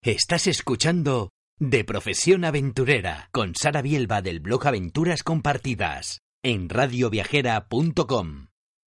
Estás escuchando De Profesión Aventurera con Sara Bielba del blog Aventuras Compartidas en radioviajera.com.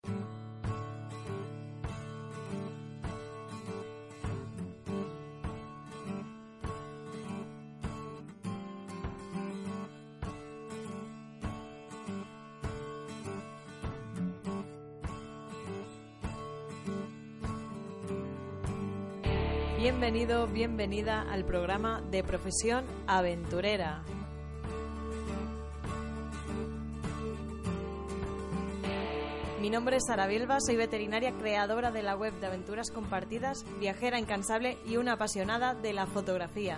Bienvenido, bienvenida al programa de Profesión Aventurera. Mi nombre es Sara Bielba, soy veterinaria, creadora de la web de Aventuras Compartidas, viajera incansable y una apasionada de la fotografía.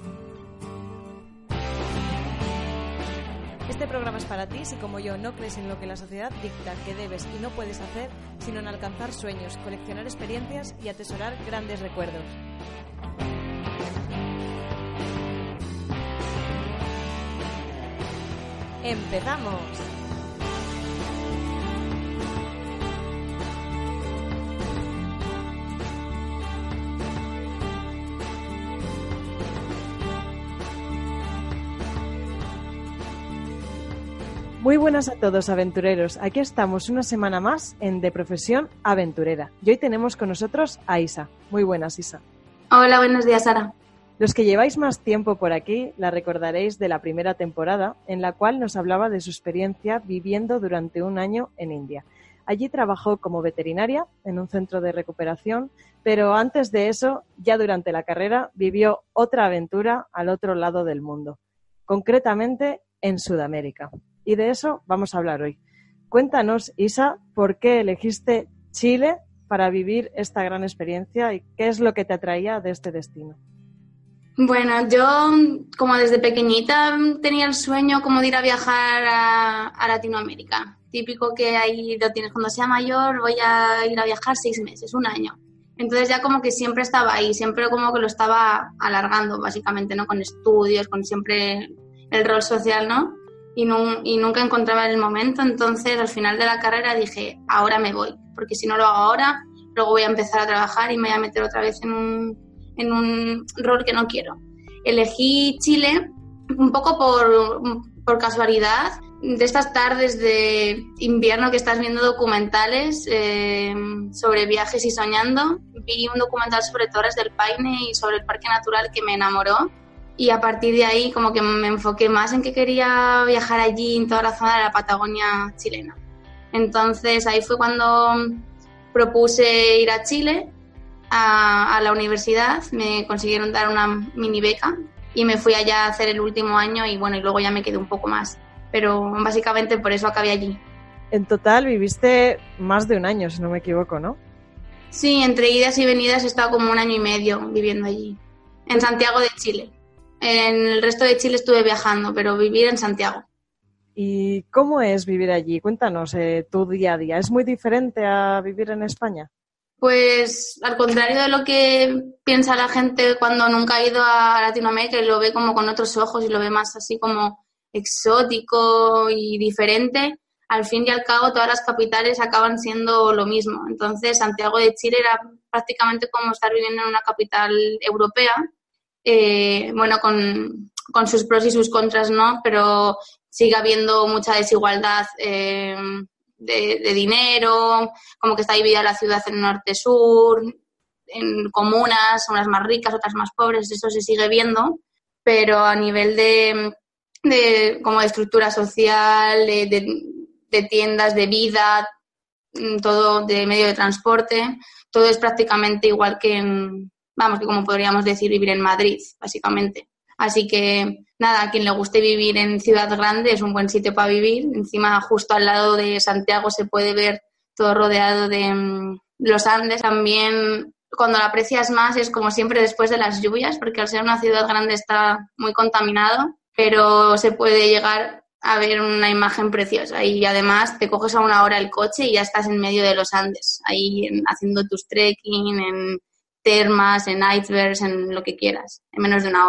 Este programa es para ti si, como yo, no crees en lo que la sociedad dicta que debes y no puedes hacer, sino en alcanzar sueños, coleccionar experiencias y atesorar grandes recuerdos. ¡Empezamos! Muy buenas a todos, aventureros. Aquí estamos una semana más en De Profesión Aventurera. Y hoy tenemos con nosotros a Isa. Muy buenas, Isa. Hola, buenos días, Sara. Los que lleváis más tiempo por aquí la recordaréis de la primera temporada, en la cual nos hablaba de su experiencia viviendo durante un año en India. Allí trabajó como veterinaria en un centro de recuperación, pero antes de eso, ya durante la carrera, vivió otra aventura al otro lado del mundo, concretamente en Sudamérica. Y de eso vamos a hablar hoy. Cuéntanos, Isa, ¿por qué elegiste Chile para vivir esta gran experiencia y qué es lo que te atraía de este destino? Bueno, yo como desde pequeñita tenía el sueño como de ir a viajar a Latinoamérica. Típico que ahí lo tienes cuando sea mayor, voy a ir a viajar 6 meses, un año. Entonces ya como que siempre estaba ahí, siempre como que lo estaba alargando básicamente, ¿no? Con estudios, con siempre el rol social, ¿no? Y nunca encontraba el momento. Entonces al final de la carrera dije, ahora me voy, porque si no lo hago ahora, luego voy a empezar a trabajar y me voy a meter otra vez en un rol que no quiero. Elegí Chile un poco por casualidad, de estas tardes de invierno que estás viendo documentales sobre viajes y soñando. Vi un documental sobre Torres del Paine y sobre el parque natural que me enamoró. Y a partir de ahí como que me enfoqué más en que quería viajar allí en toda la zona de la Patagonia chilena. Entonces ahí fue cuando propuse ir a Chile, a la universidad. Me consiguieron dar una mini beca y me fui allá a hacer el último año y bueno, y luego ya me quedé un poco más. Pero básicamente por eso acabé allí. En total viviste más de un año, si no me equivoco, ¿no? Sí, entre idas y venidas he estado como 1 año y medio viviendo allí, en Santiago de Chile. En el resto de Chile estuve viajando, pero vivir en Santiago. ¿Y cómo es vivir allí? Cuéntanos tu día a día. ¿Es muy diferente a vivir en España? Pues al contrario de lo que piensa la gente cuando nunca ha ido a Latinoamérica y lo ve como con otros ojos y lo ve más así como exótico y diferente, al fin y al cabo todas las capitales acaban siendo lo mismo. Entonces Santiago de Chile era prácticamente como estar viviendo en una capital europea. Bueno, con sus pros y sus contras, ¿no? Pero sigue habiendo mucha desigualdad de dinero, como que está dividida la ciudad en norte-sur, en comunas, unas más ricas, otras más pobres, eso se sigue viendo, pero a nivel como de estructura social, de tiendas, de vida, todo de medio de transporte, todo es prácticamente igual que que como podríamos decir vivir en Madrid, básicamente. Así que, nada, a quien le guste vivir en ciudad grande es un buen sitio para vivir. Encima, justo al lado de Santiago se puede ver todo rodeado de los Andes. También, cuando lo aprecias más, es como siempre después de las lluvias, porque al ser una ciudad grande está muy contaminado, pero se puede llegar a ver una imagen preciosa. Y además te coges a 1 hora el coche y ya estás en medio de los Andes, ahí haciendo tus trekking, en termas, en icebergs, en lo que quieras, en menos de 1 hora.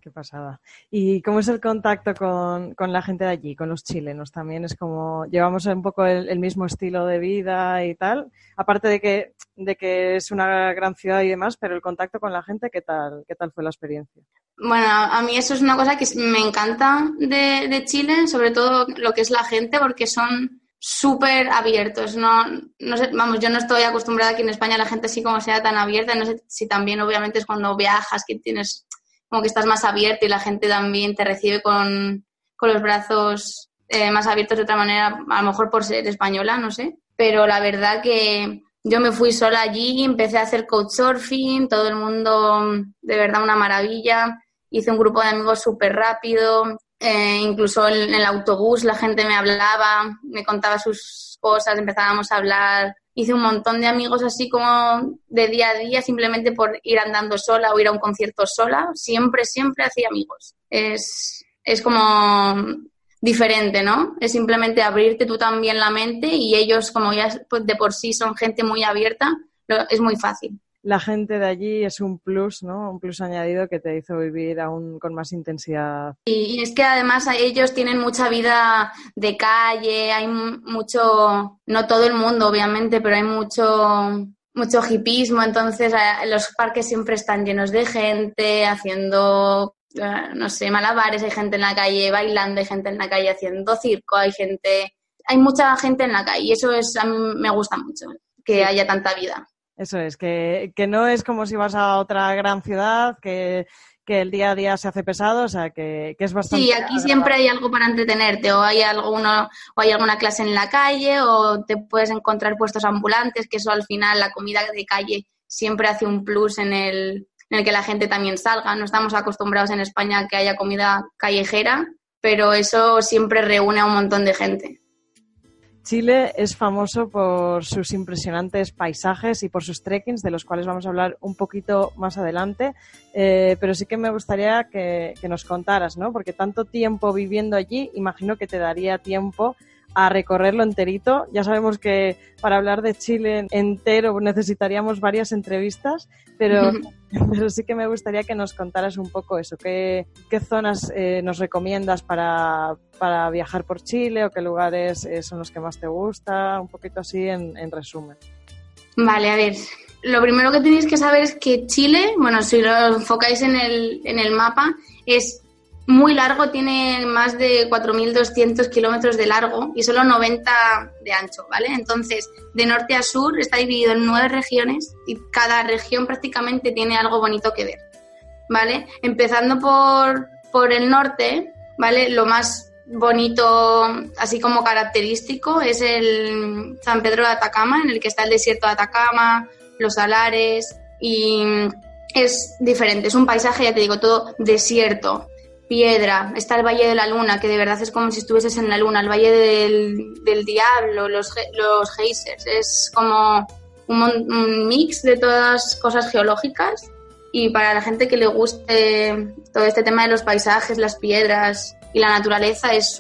Qué pasada. ¿Y cómo es el contacto con la gente de allí, con los chilenos? También es como, llevamos un poco el mismo estilo de vida y tal, aparte de que es una gran ciudad y demás, pero el contacto con la gente, ¿qué tal fue la experiencia? Bueno, a mí eso es una cosa que me encanta de Chile, sobre todo lo que es la gente, porque son súper abiertos. No sé, vamos, yo no estoy acostumbrada aquí en España a la gente así como sea tan abierta. No sé si también obviamente es cuando viajas que tienes como que estás más abierto y la gente también te recibe con los brazos más abiertos de otra manera, a lo mejor por ser española, no sé. Pero la verdad que yo me fui sola allí, empecé a hacer couchsurfing, todo el mundo de verdad una maravilla. Hice un grupo de amigos súper rápido, incluso en el autobús la gente me hablaba, me contaba sus cosas, empezábamos a hablar. Hice un montón de amigos así como de día a día, simplemente por ir andando sola o ir a un concierto sola. Siempre hacía amigos. Es como diferente, ¿no? Es simplemente abrirte tú también la mente y ellos, como ya pues, de por sí son gente muy abierta, es muy fácil. La gente de allí es un plus, ¿no? Un plus añadido que te hizo vivir aún con más intensidad. Y es que además ellos tienen mucha vida de calle, hay mucho, no todo el mundo obviamente, pero hay mucho hipismo, entonces los parques siempre están llenos de gente haciendo, no sé, malabares, hay gente en la calle bailando, hay gente en la calle haciendo circo, hay mucha gente en la calle y eso a mí me gusta mucho, que haya tanta vida. Eso es, que no es como si vas a otra gran ciudad, que el día a día se hace pesado, o sea, que es bastante... Sí, aquí siempre hay algo para entretenerte, o hay alguna clase en la calle, o te puedes encontrar puestos ambulantes, que eso al final, la comida de calle siempre hace un plus en el que la gente también salga. No estamos acostumbrados en España a que haya comida callejera, pero eso siempre reúne a un montón de gente. Chile es famoso por sus impresionantes paisajes y por sus trekkings, de los cuales vamos a hablar un poquito más adelante, pero sí que me gustaría que nos contaras, ¿no? Porque tanto tiempo viviendo allí, imagino que te daría tiempo a recorrerlo enterito. Ya sabemos que para hablar de Chile entero necesitaríamos varias entrevistas, pero sí que me gustaría que nos contaras un poco eso. ¿Qué zonas nos recomiendas para viajar por Chile o qué lugares son los que más te gusta? Un poquito así en resumen. Vale, a ver. Lo primero que tenéis que saber es que Chile, bueno, si lo enfocáis en el mapa, es muy largo, tiene más de 4.200 kilómetros de largo y solo 90 de ancho, ¿vale? Entonces, de norte a sur está dividido en 9 regiones y cada región prácticamente tiene algo bonito que ver, ¿vale? Empezando por el norte, ¿vale? Lo más bonito, así como característico, es el San Pedro de Atacama, en el que está el desierto de Atacama, los salares, y es diferente, es un paisaje, ya te digo, todo desierto, piedra. Está el Valle de la Luna, que de verdad es como si estuvieses en la Luna, el Valle del Diablo, los geysers, es como un mix de todas cosas geológicas, y para la gente que le guste todo este tema de los paisajes, las piedras y la naturaleza, es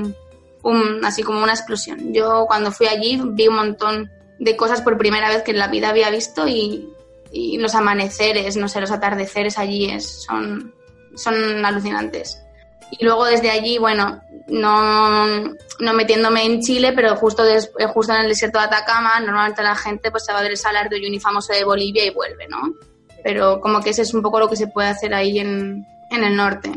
así como una explosión. Yo cuando fui allí vi un montón de cosas por primera vez que en la vida había visto, y los amaneceres, no sé, los atardeceres allí son alucinantes. Y luego desde allí, bueno, no metiéndome en Chile, pero justo en el desierto de Atacama, normalmente la gente pues se va del Salar de Uyuni famoso de Bolivia y vuelve, ¿no? Pero como que ese es un poco lo que se puede hacer ahí en el norte.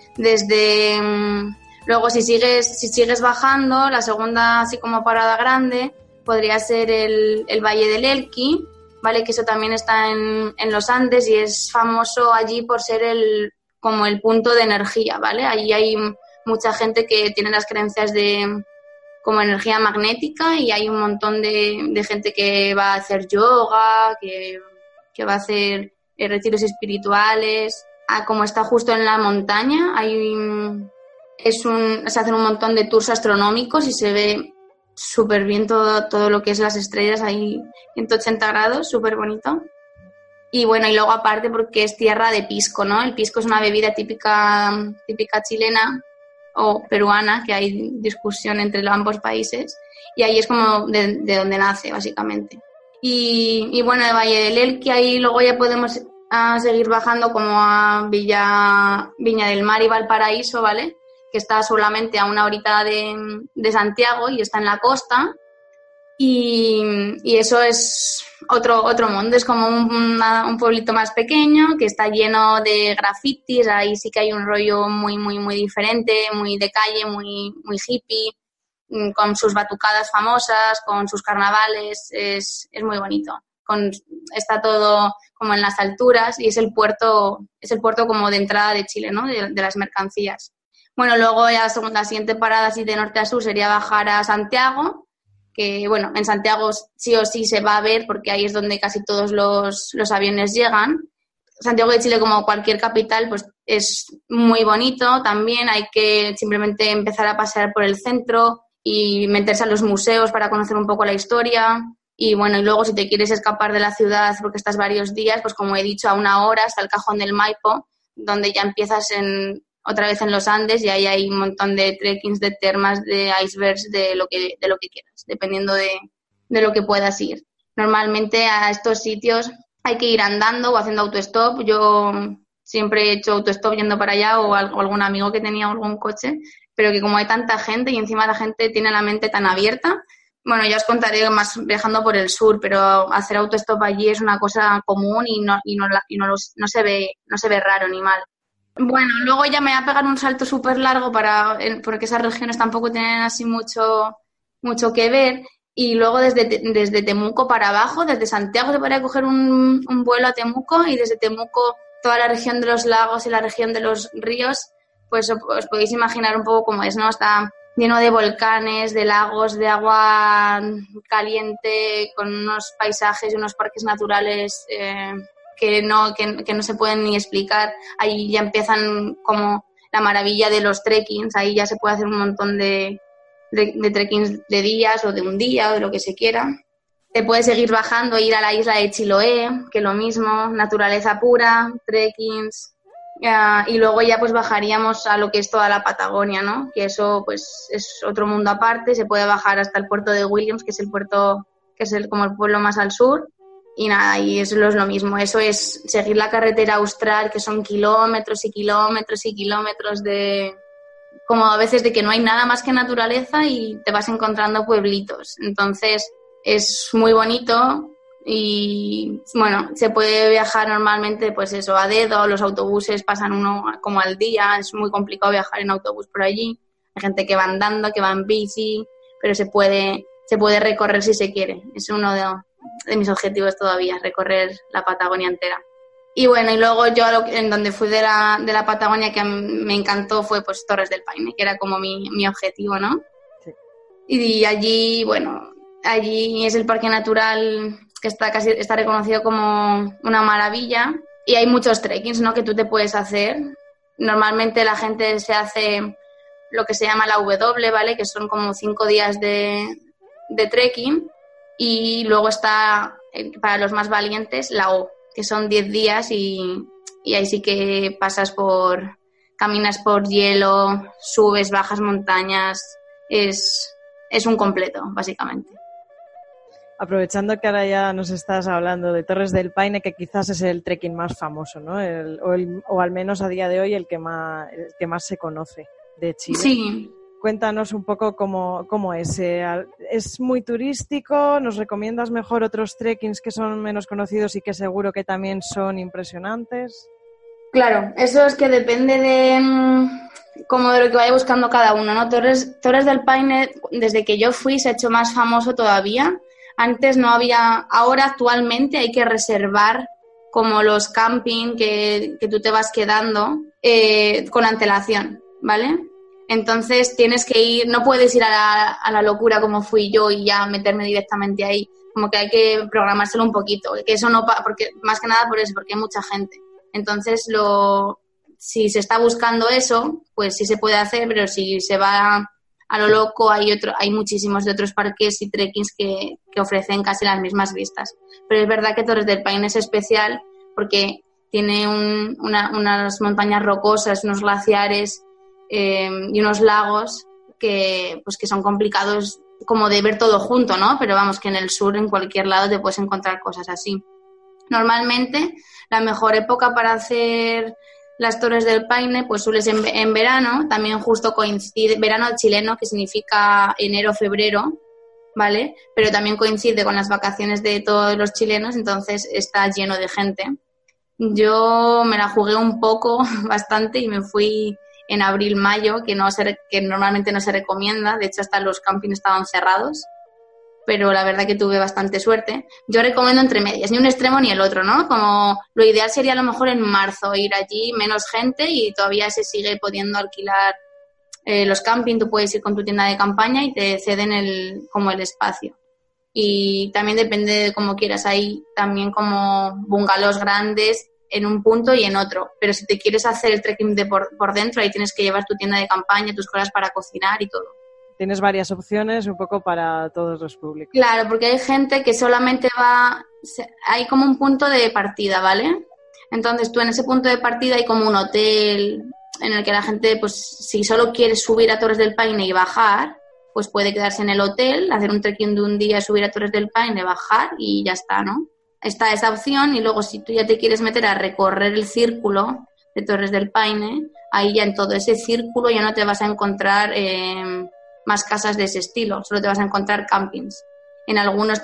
Luego si sigues bajando, la segunda así como parada grande podría ser el Valle del Elqui, ¿vale? Que eso también está en los Andes y es famoso allí por ser como el punto de energía, ¿vale? Allí hay mucha gente que tiene las creencias de como energía magnética, y hay un montón de gente que va a hacer yoga, que va a hacer retiros espirituales. Como está justo en la montaña, se hacen un montón de tours astronómicos y se ve súper bien todo lo que es las estrellas ahí 180 grados, súper bonito. Y bueno, y luego aparte porque es tierra de pisco, ¿no? El pisco es una bebida típica chilena o peruana, que hay discusión entre ambos países, y ahí es como de donde nace, básicamente. Y bueno, el Valle del Elqui, ahí luego ya podemos a seguir bajando como a Viña del Mar y Valparaíso, ¿vale? Que está solamente a 1 horita de Santiago y está en la costa. Y eso es otro mundo, es como un pueblito más pequeño que está lleno de grafitis. Ahí sí que hay un rollo muy, muy, muy diferente, muy de calle, muy, muy hippie, con sus batucadas famosas, con sus carnavales, es muy bonito. Está todo como en las alturas y es el puerto como de entrada de Chile, ¿no? De las mercancías. Bueno, luego ya la siguiente parada así de norte a sur sería bajar a Santiago, que bueno, en Santiago sí o sí se va a ver porque ahí es donde casi todos los aviones llegan. Santiago de Chile, como cualquier capital, pues es muy bonito también. Hay que simplemente empezar a pasear por el centro y meterse a los museos para conocer un poco la historia. Y bueno, y luego si te quieres escapar de la ciudad porque estás varios días, pues como he dicho, a 1 hora está el Cajón del Maipo, donde ya empiezas otra vez en los Andes y ahí hay un montón de trekkings, de termas, de icebergs, de lo que quieras, dependiendo de lo que puedas ir. Normalmente a estos sitios hay que ir andando o haciendo autostop. Yo siempre he hecho autostop yendo para allá o algún amigo que tenía algún coche, pero que como hay tanta gente y encima la gente tiene la mente tan abierta, bueno, ya os contaré más viajando por el sur, pero hacer autostop allí es una cosa común y no se ve raro ni mal. Bueno, luego ya me voy a pegar un salto súper largo porque esas regiones tampoco tienen así mucho que ver. Y luego desde Temuco para abajo, desde Santiago se podría coger un vuelo a Temuco y desde Temuco toda la región de los lagos y la región de los ríos, pues os podéis imaginar un poco cómo es, ¿no? Está lleno de volcanes, de lagos, de agua caliente, con unos paisajes y unos parques naturales que no se pueden ni explicar. Ahí ya empiezan como la maravilla de los trekkings, ahí ya se puede hacer un montón de trekkings de días o de un día o de lo que se quiera. Te puedes seguir bajando, ir a la isla de Chiloé, que lo mismo, naturaleza pura, trekkings, y luego ya pues bajaríamos a lo que es toda la Patagonia, ¿no? Que eso pues es otro mundo aparte. Se puede bajar hasta el puerto de Williams, que es el puerto que es como el pueblo más al sur. Y nada, y eso es lo mismo. Eso es seguir la carretera austral, que son kilómetros y kilómetros y kilómetros como a veces de que no hay nada más que naturaleza y te vas encontrando pueblitos. Entonces es muy bonito y bueno, se puede viajar normalmente pues eso, a dedo, los autobuses pasan uno como al día, es muy complicado viajar en autobús por allí. Hay gente que va andando, que va en bici, pero se puede recorrer si se quiere. Es uno de mis objetivos todavía, recorrer la Patagonia entera. Y bueno, y luego yo en donde fui de la Patagonia que me encantó fue pues Torres del Paine, que era como mi objetivo, ¿no? Sí. Y allí, bueno, allí es el parque natural que está reconocido como una maravilla y hay muchos trekkings, ¿no? Que tú te puedes hacer. Normalmente la gente se hace lo que se llama la W, ¿vale? Que son como 5 días de trekking y luego está, para los más valientes, la O, que son 10 días y ahí sí que caminas por hielo, subes, bajas montañas, es un completo, básicamente. Aprovechando que ahora ya nos estás hablando de Torres del Paine, que quizás es el trekking más famoso, ¿no? O al menos a día de hoy el que más se conoce de Chile. Sí. Cuéntanos un poco cómo es. ¿Es muy turístico? ¿Nos recomiendas mejor otros trekkings que son menos conocidos y que seguro que también son impresionantes? Claro, eso es que depende de lo que vaya buscando cada uno, ¿no? Torres del Paine, desde que yo fui, se ha hecho más famoso todavía. Antes no había, ahora actualmente hay que reservar como los camping que tú te vas quedando con antelación, ¿vale? Entonces tienes que ir, no puedes ir a la locura como fui yo y ya meterme directamente ahí, como que hay que programárselo un poquito, que eso no, porque más que nada por eso, porque hay mucha gente. Entonces si se está buscando eso, pues sí se puede hacer, pero si se va a lo loco hay muchísimos de otros parques y trekkings que ofrecen casi las mismas vistas. Pero es verdad que Torres del Paine es especial porque tiene unas montañas rocosas, unos glaciares y unos lagos que son complicados como de ver todo junto, ¿no? Pero vamos, que en el sur, en cualquier lado, te puedes encontrar cosas así. Normalmente la mejor época para hacer las Torres del Paine pues suele ser en verano, también justo coincide, verano chileno, que significa enero, febrero, ¿vale? Pero también coincide con las vacaciones de todos los chilenos, entonces está lleno de gente. Yo me la jugué un poco, bastante, y me fui en abril, mayo, que normalmente no se recomienda, de hecho hasta los campings estaban cerrados, pero la verdad que tuve bastante suerte. Yo recomiendo entre medias, ni un extremo ni el otro, ¿no? Como lo ideal sería a lo mejor en marzo ir allí, menos gente, y todavía se sigue pudiendo alquilar los campings, tú puedes ir con tu tienda de campaña y te ceden el espacio. Y también depende de cómo quieras, hay también como bungalows grandes en un punto y en otro, pero si te quieres hacer el trekking por dentro, ahí tienes que llevar tu tienda de campaña, tus cosas para cocinar y todo. Tienes varias opciones un poco para todos los públicos. Claro, porque hay gente que solamente hay como un punto de partida, ¿vale? Entonces tú en ese punto de partida hay como un hotel en el que la gente, pues si solo quiere subir a Torres del Paine y bajar, pues puede quedarse en el hotel, hacer un trekking de un día, subir a Torres del Paine, bajar y ya está, ¿no? Está esa opción, y luego si tú ya te quieres meter a recorrer el círculo de Torres del Paine, ahí ya en todo ese círculo ya no te vas a encontrar más casas de ese estilo, solo te vas a encontrar campings. En algunos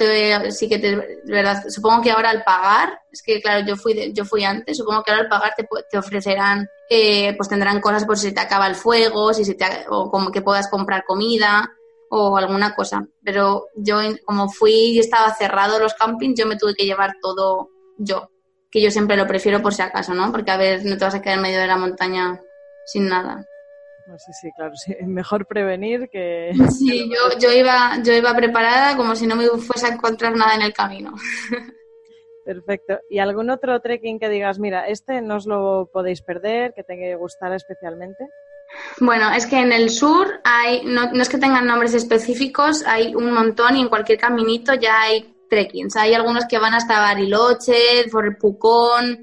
verdad, supongo que ahora al pagar, es que claro, yo fui antes, supongo que ahora al pagar te ofrecerán, pues tendrán cosas por si se te acaba el fuego, o como que puedas comprar comida o alguna cosa. Pero yo, como fui y estaba cerrado los campings, yo me tuve que llevar todo yo, que yo siempre lo prefiero por si acaso, ¿no? Porque a ver, no te vas a quedar en medio de la montaña sin nada. No sé, sí, claro, sí. Mejor prevenir que... Sí, yo iba preparada como si no me fuese a encontrar nada en el camino. Perfecto. ¿Y algún otro trekking que digas, mira, no os lo podéis perder, que te gustara especialmente? Bueno, es que en el sur no es que tengan nombres específicos, hay un montón, y en cualquier caminito ya hay trekkings. Hay algunos que van hasta Bariloche, por el Pucón,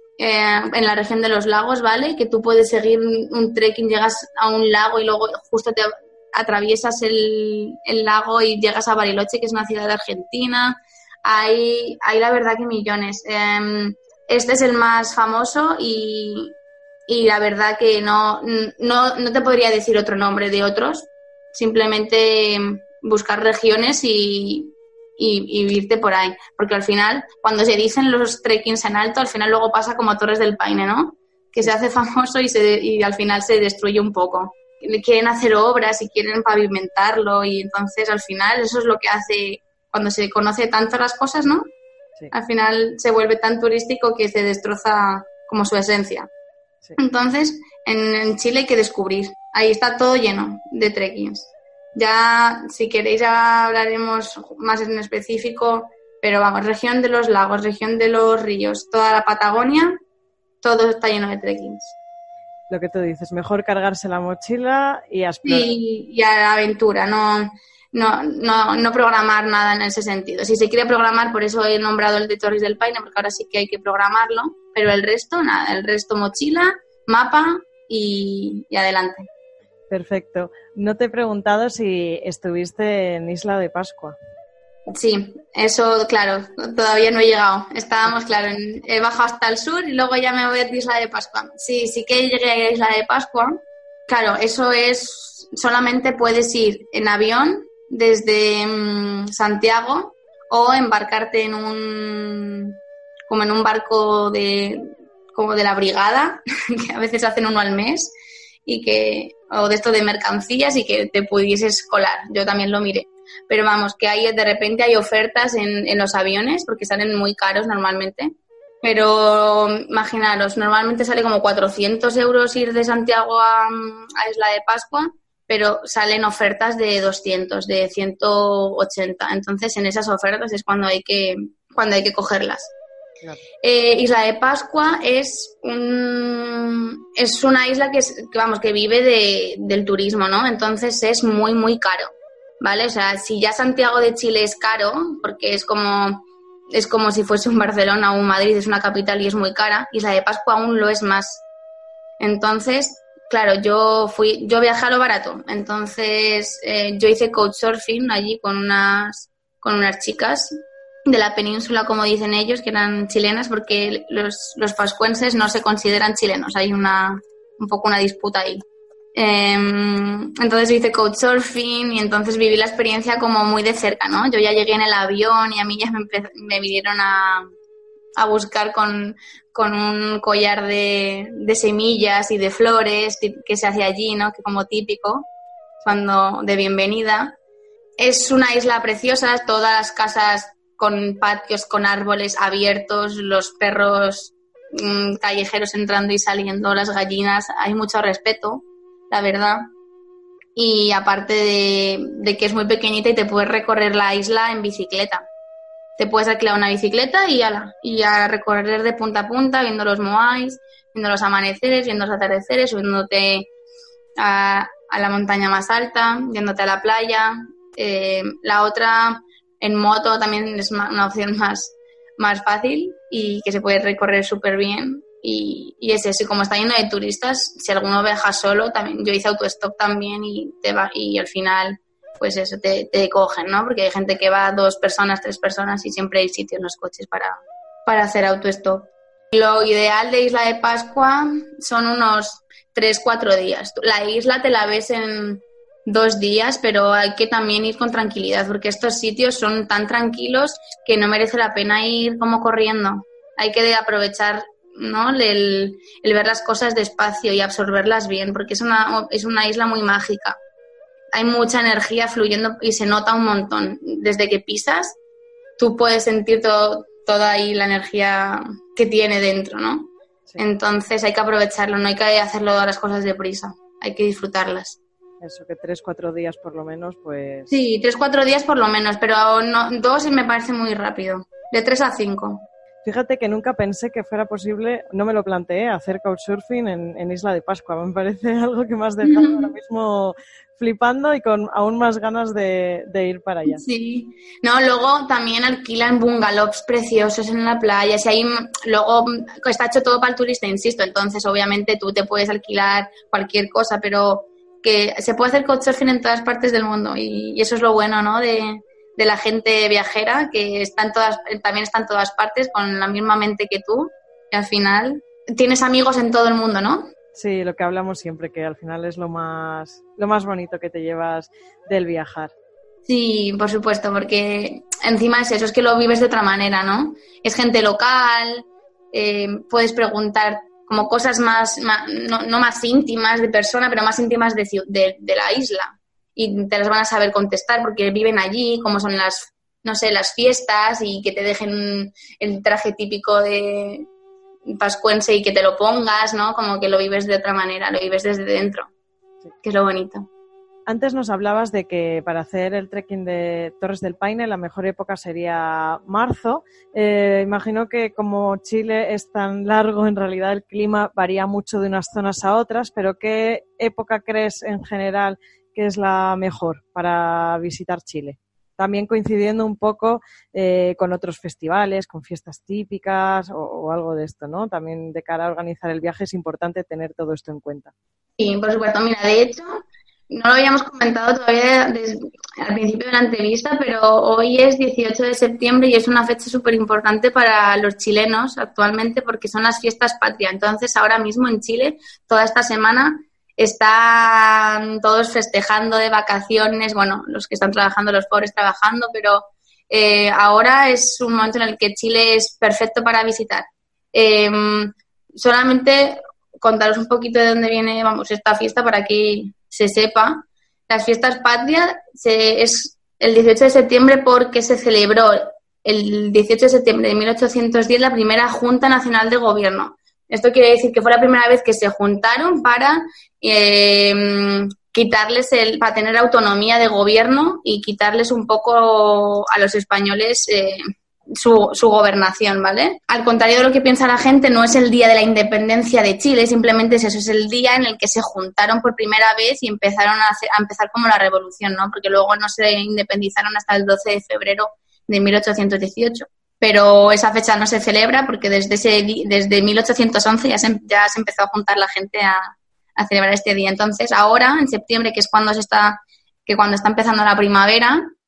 en la región de los lagos, ¿vale? Que tú puedes seguir un trekking, llegas a un lago y luego justo te atraviesas el lago y llegas a Bariloche, que es una ciudad de Argentina. Hay la verdad que millones. Este es el más famoso y la verdad que no te podría decir otro nombre de otros. Simplemente buscar regiones y irte por ahí, porque al final cuando se dicen los trekkings en alto, al final luego pasa como Torres del Paine, ¿no? Que se hace famoso y al final se destruye un poco. Quieren hacer obras y quieren pavimentarlo, y entonces al final eso es lo que hace cuando se conoce tanto las cosas, ¿no? Sí. Al final se vuelve tan turístico que se destroza como su esencia. Sí. Entonces en Chile hay que descubrir, ahí está todo lleno de trekkings. Ya, si queréis, ya hablaremos más en específico, pero vamos, región de los lagos, región de los ríos, toda la Patagonia, todo está lleno de trekkings. Lo que tú dices, mejor cargarse la mochila y a explorar. Y a la aventura, no programar nada en ese sentido. Si se quiere programar, por eso he nombrado el de Torres del Paine, porque ahora sí que hay que programarlo, pero el resto, nada, el resto mochila, mapa y adelante. Perfecto. No te he preguntado si estuviste en Isla de Pascua. Sí, eso, claro, todavía no he llegado. Estábamos, claro, he bajado hasta el sur y luego ya me voy a Isla de Pascua. Sí que llegué a Isla de Pascua. Claro, eso es, solamente puedes ir en avión desde Santiago o embarcarte como en un barco como de la brigada, que a veces hacen uno al mes, o de esto de mercancías, y que te pudieses colar. Yo también lo miré. Pero vamos, que de repente hay ofertas en los aviones, porque salen muy caros normalmente. Pero imaginaros, normalmente sale como 400 euros ir de Santiago a Isla de Pascua, pero salen ofertas de 200, de 180. Entonces, en esas ofertas es cuando hay que cogerlas. Claro. Isla de Pascua es una isla que vive del turismo, ¿no? Entonces es muy, muy caro, ¿vale? O sea, si ya Santiago de Chile es caro, porque es como si fuese un Barcelona o un Madrid, es una capital y es muy cara, Isla de Pascua aún lo es más. Entonces, claro, yo viajé a lo barato. Entonces, yo hice couchsurfing allí con unas chicas de la península, como dicen ellos, que eran chilenas, porque los pascuenses no se consideran chilenos. Hay un poco una disputa ahí. Entonces hice couchsurfing y entonces viví la experiencia como muy de cerca, ¿no? Yo ya llegué en el avión y a mí ya me vinieron a buscar con un collar de semillas y de flores que se hace allí, ¿no? Que como típico, cuando de bienvenida. Es una isla preciosa, todas las casas con patios, con árboles abiertos, los perros callejeros entrando y saliendo, las gallinas, hay mucho respeto, la verdad. Y aparte de que es muy pequeñita y te puedes recorrer la isla en bicicleta. Te puedes alquilar una bicicleta y a recorrer de punta a punta, viendo los moais, viendo los amaneceres, viendo los atardeceres, subiéndote a la montaña más alta, yéndote a la playa. La otra, en moto, también es una opción más fácil y que se puede recorrer súper bien. Y es eso, y como está lleno de turistas, si alguno viaja solo, también yo hice autostop también y al final, pues eso, te cogen, ¿no? Porque hay gente que va 2 personas, 3 personas y siempre hay sitio en los coches para hacer autostop. Lo ideal de Isla de Pascua son unos 3-4 días. La isla te la ves en 2 días, pero hay que también ir con tranquilidad, porque estos sitios son tan tranquilos que no merece la pena ir como corriendo. Hay que aprovechar, ¿no? el ver las cosas despacio y absorberlas bien, porque es una isla muy mágica. Hay mucha energía fluyendo y se nota un montón. Desde que pisas, tú puedes sentir toda ahí la energía que tiene dentro, ¿no? Sí. Entonces hay que aprovecharlo, no hay que hacerlo las cosas deprisa, hay que disfrutarlas. Eso, que 3-4 días por lo menos, pues... Sí, 3-4 días por lo menos, pero no, 2 me parece muy rápido, de 3 a 5. Fíjate que nunca pensé que fuera posible, no me lo planteé, hacer couchsurfing en Isla de Pascua. Me parece algo que me has dejado ahora mismo flipando y con aún más ganas de ir para allá. Sí, no, luego también alquilan bungalows preciosos en la playa. Si hay, luego está hecho todo para el turista, insisto, entonces obviamente tú te puedes alquilar cualquier cosa, pero que se puede hacer couchsurfing en todas partes del mundo y eso es lo bueno, ¿no? De la gente viajera, que también está en todas partes con la misma mente que tú, y al final tienes amigos en todo el mundo, ¿no? Sí, lo que hablamos siempre, que al final es lo más bonito que te llevas del viajar. Sí, por supuesto, porque encima es eso, es que lo vives de otra manera, ¿no? Es gente local, puedes preguntar como cosas no más íntimas de persona, pero más íntimas de la isla. Y te las van a saber contestar porque viven allí, como son las fiestas y que te dejen el traje típico de pascuense y que te lo pongas, ¿no? Como que lo vives de otra manera, lo vives desde dentro, sí. Que es lo bonito. Antes nos hablabas de que para hacer el trekking de Torres del Paine la mejor época sería marzo. Imagino que como Chile es tan largo, en realidad el clima varía mucho de unas zonas a otras, pero ¿qué época crees en general que es la mejor para visitar Chile? También coincidiendo un poco con otros festivales, con fiestas típicas o algo de esto, ¿no? También de cara a organizar el viaje es importante tener todo esto en cuenta. Sí, por supuesto. Mira, de hecho, no lo habíamos comentado todavía al principio de la entrevista, pero hoy es 18 de septiembre y es una fecha súper importante para los chilenos actualmente porque son las fiestas patria. Entonces, ahora mismo en Chile, toda esta semana están todos festejando de vacaciones, bueno, los que están trabajando, los pobres trabajando, pero ahora es un momento en el que Chile es perfecto para visitar. Solamente contaros un poquito de dónde viene, esta fiesta para que se sepa. Las fiestas patrias es el 18 de septiembre porque se celebró el 18 de septiembre de 1810 la primera Junta Nacional de Gobierno. Esto quiere decir que fue la primera vez que se juntaron para para tener autonomía de gobierno y quitarles un poco a los españoles su gobernación, ¿vale? Al contrario de lo que piensa la gente, no es el día de la independencia de Chile, simplemente es eso, es el día en el que se juntaron por primera vez y empezaron a empezar como la revolución, ¿no? Porque luego no se independizaron hasta el 12 de febrero de 1818. Pero esa fecha no se celebra porque desde 1811 ya se empezó a juntar la gente a celebrar este día. Entonces, ahora, en septiembre, que es cuando está empezando la primavera,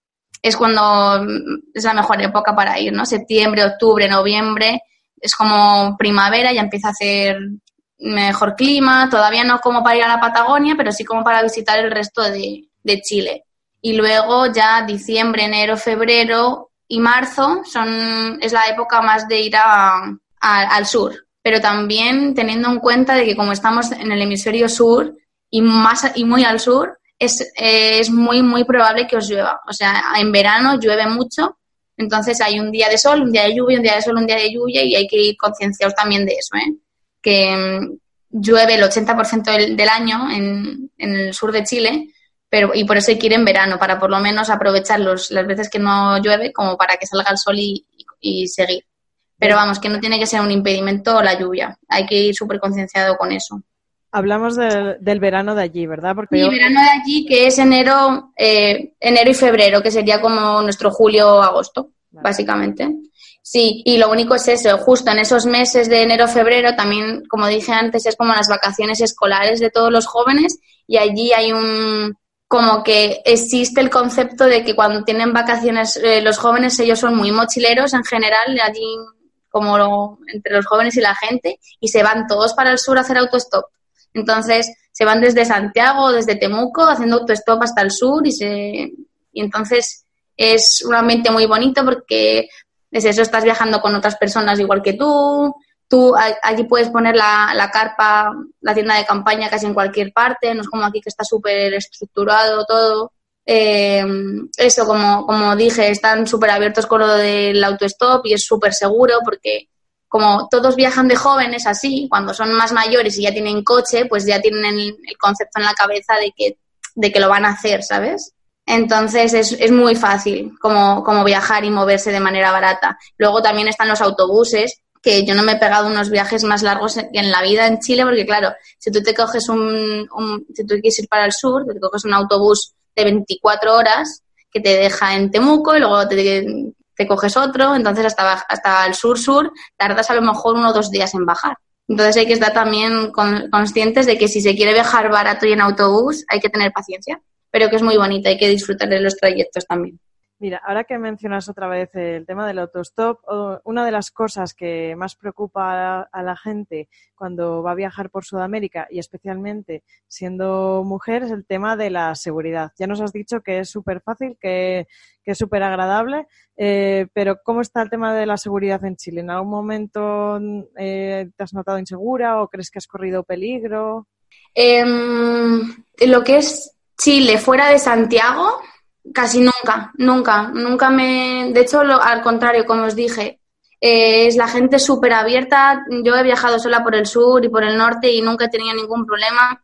es cuando es la mejor época para ir, ¿no? Septiembre, octubre, noviembre, es como primavera, ya empieza a hacer mejor clima, todavía no como para ir a la Patagonia, pero sí como para visitar el resto de Chile. Y luego ya diciembre, enero, febrero y marzo es la época más de ir al sur. Pero también teniendo en cuenta de que como estamos en el hemisferio sur y muy al sur, es muy, muy probable que os llueva. O sea, en verano llueve mucho, entonces hay un día de sol, un día de lluvia, un día de sol, un día de lluvia, y hay que ir concienciados también de eso, ¿eh? Que llueve el 80% del año en el sur de Chile, y por eso hay que ir en verano, para por lo menos aprovechar las veces que no llueve como para que salga el sol y seguir. Pero vamos, que no tiene que ser un impedimento la lluvia, hay que ir súper concienciado con eso. Hablamos del verano de allí, ¿verdad? Porque verano de allí, que es enero y febrero, que sería como nuestro julio-agosto, básicamente. Sí, y lo único es eso, justo en esos meses de enero-febrero también, como dije antes, es como las vacaciones escolares de todos los jóvenes, y allí hay como que existe el concepto de que cuando tienen vacaciones los jóvenes, ellos son muy mochileros en general, allí como entre los jóvenes y la gente, y se van todos para el sur a hacer autostop. Entonces se van desde Santiago, desde Temuco, haciendo autostop hasta el sur, y entonces es un ambiente muy bonito porque es eso, estás viajando con otras personas igual que tú allí puedes poner la carpa, la tienda de campaña casi en cualquier parte, no es como aquí que está súper estructurado todo. Eso, como dije, están súper abiertos con lo del autostop y es súper seguro porque como todos viajan de jóvenes así, cuando son más mayores y ya tienen coche, pues ya tienen el concepto en la cabeza de que lo van a hacer, ¿sabes? Entonces es muy fácil como viajar y moverse de manera barata. Luego también están los autobuses, que yo no me he pegado unos viajes más largos en la vida en Chile, porque claro, si tú te coges si tú quieres ir para el sur, te coges un autobús de 24 horas que te deja en Temuco y luego te coges otro, entonces hasta el sur tardas a lo mejor 1 o 2 días en bajar. Entonces hay que estar también conscientes de que si se quiere viajar barato y en autobús hay que tener paciencia, pero que es muy bonito, hay que disfrutar de los trayectos también. Mira, ahora que mencionas otra vez el tema del autostop, una de las cosas que más preocupa a la gente cuando va a viajar por Sudamérica, y especialmente siendo mujer, es el tema de la seguridad. Ya nos has dicho que es súper fácil, que es súper agradable, pero ¿cómo está el tema de la seguridad en Chile? ¿En algún momento te has notado insegura o crees que has corrido peligro? Lo que es Chile fuera de Santiago, casi nunca de hecho, al contrario, como os dije, es la gente súper abierta. Yo he viajado sola por el sur y por el norte y nunca he tenido ningún problema.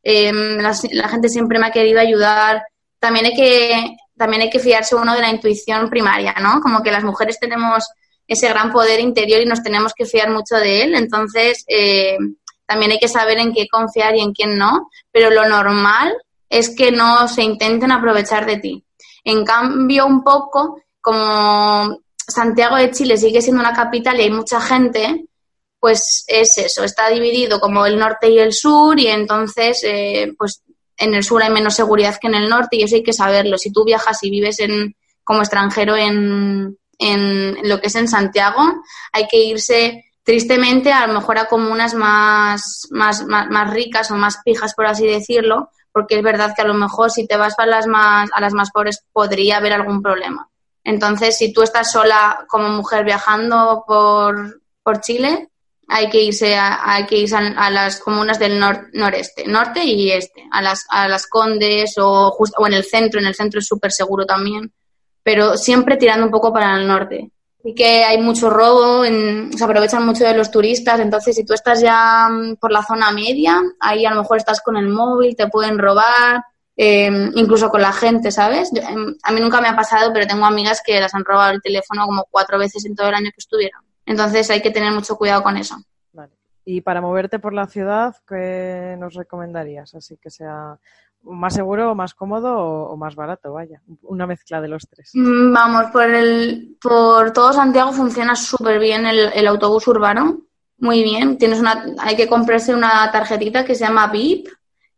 La gente siempre me ha querido ayudar. También hay que fiarse uno de la intuición primaria, ¿no? Como que las mujeres tenemos ese gran poder interior y nos tenemos que fiar mucho de él. Entonces, también hay que saber en qué confiar y en quién no. Pero lo normal es que no se intenten aprovechar de ti. En cambio, un poco, como Santiago de Chile sigue siendo una capital y hay mucha gente, pues es eso, está dividido como el norte y el sur, y entonces pues en el sur hay menos seguridad que en el norte, y eso hay que saberlo. Si tú viajas y vives como extranjero en lo que es en Santiago, hay que irse tristemente a lo mejor a comunas más ricas o más pijas, por así decirlo, porque es verdad que a lo mejor si te vas a las más pobres podría haber algún problema. Entonces, si tú estás sola como mujer viajando por Chile, hay que irse a las comunas del norte y este, a las Condes o en el centro. En el centro es súper seguro también, pero siempre tirando un poco para el norte. Y que hay mucho robo, se aprovechan mucho de los turistas. Entonces, si tú estás ya por la zona media, ahí a lo mejor estás con el móvil, te pueden robar, incluso con la gente, ¿sabes? A mí nunca me ha pasado, pero tengo amigas que las han robado el teléfono como 4 veces en todo el año que estuvieron. Entonces, hay que tener mucho cuidado con eso. Vale. Y para moverte por la ciudad, ¿qué nos recomendarías? Así que sea más seguro, más cómodo o más barato, vaya, una mezcla de los tres. Vamos, por todo Santiago funciona súper bien el autobús urbano, muy bien. Hay que comprarse una tarjetita que se llama VIP,